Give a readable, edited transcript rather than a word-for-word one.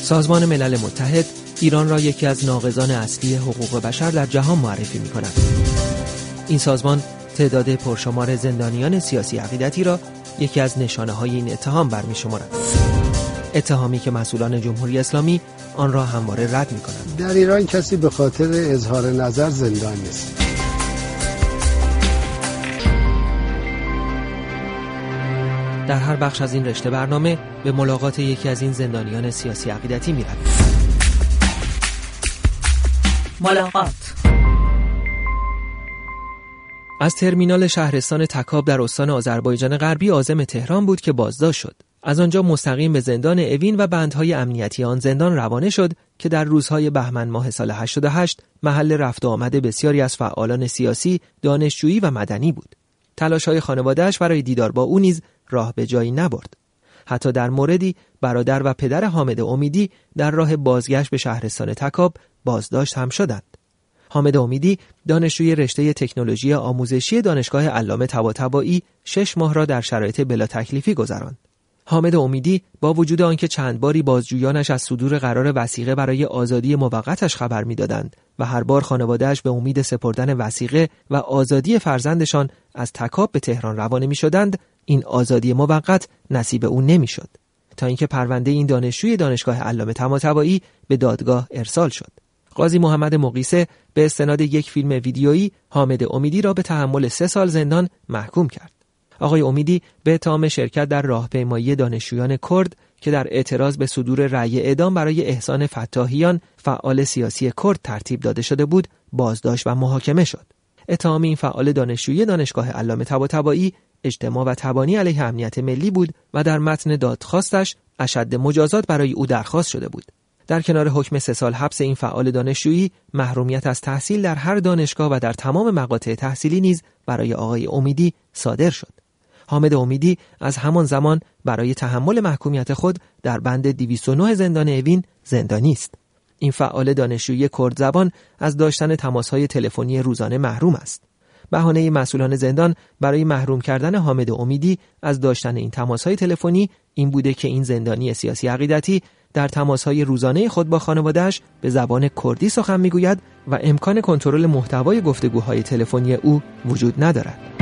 سازمان ملل متحد ایران را یکی از ناقضان اصلی حقوق بشر در جهان معرفی می‌کند. این سازمان تعداد پرشمار زندانیان سیاسی عقیدتی را یکی از نشانه‌های این اتهام برمی‌شمارد. اتهامی که مسئولان جمهوری اسلامی آن را همواره رد می‌کنند. در ایران کسی به خاطر اظهار نظر زندان نیست. در هر بخش از این رشته برنامه به ملاقات یکی از این زندانیان سیاسی عقیدتی می‌رویم. ملاقات. از ترمینال شهرستان تکاب در استان آذربایجان غربی عازم تهران بود که بازداشت شد. از آنجا مستقیم به زندان اوین و بندهای امنیتی آن زندان روانه شد که در روزهای بهمن ماه سال 88 محل رفت و آمد بسیاری از فعالان سیاسی، دانشجویی و مدنی بود. تلاش‌های خانواده‌اش برای دیدار با او نیز راه به جایی نبرد. حتی در موردی برادر و پدر حامد امیدی در راه بازگشت به شهرستان تکاب بازداشت هم شدند. حامد امیدی دانشجوی رشته تکنولوژی آموزشی دانشگاه علامه طباطبایی 6 ماه را در شرایط بلا تکلیفی گذراند. حامد امیدی با وجود آنکه چند باری بازجویانش از صدور قرار وثیقه برای آزادی موقتش خبر می‌دادند و هر بار خانواده‌اش به امید سپردن وثیقه و آزادی فرزندشان از تکاب به تهران روانه می‌شدند، این آزادی موقت نصیب او نمی‌شد تا اینکه پرونده این دانشجوی دانشگاه علامه طباطبایی به دادگاه ارسال شد. قاضی محمد مقیسه به استناد یک فیلم ویدیویی حامد امیدی را به تحمل 3 سال زندان محکوم کرد. آقای امیدی به اتهام شرکت در راهپیمایی دانشجویان کرد که در اعتراض به صدور رأی اعدام برای احسان فتاحیان فعال سیاسی کرد ترتیب داده شده بود بازداشت و محاکمه شد. اتهام این فعال دانشجوی دانشگاه علامه طباطبایی اجتماع و تبانی علیه امنیت ملی بود و در متن دادخواستش اشد مجازات برای او درخواست شده بود. در کنار حکم 3 سال حبس این فعال دانشجویی، محرومیت از تحصیل در هر دانشگاه و در تمام مقاطع تحصیلی نیز برای آقای امیدی صادر شد. حامد امیدی از همان زمان برای تحمل محکومیت خود در بند 209 زندان اوین زندانی است. این فعال دانشجوی کرد زبان از داشتن تماس‌های تلفنی روزانه محروم است. بهانه مسئولان زندان برای محروم کردن حامد امیدی از داشتن این تماس‌های تلفنی این بوده که این زندانی سیاسی عقیدتی در تماس‌های روزانه خود با خانواده‌اش به زبان کردی سخن می‌گوید و امکان کنترل محتوای گفتگوهای تلفنی او وجود ندارد.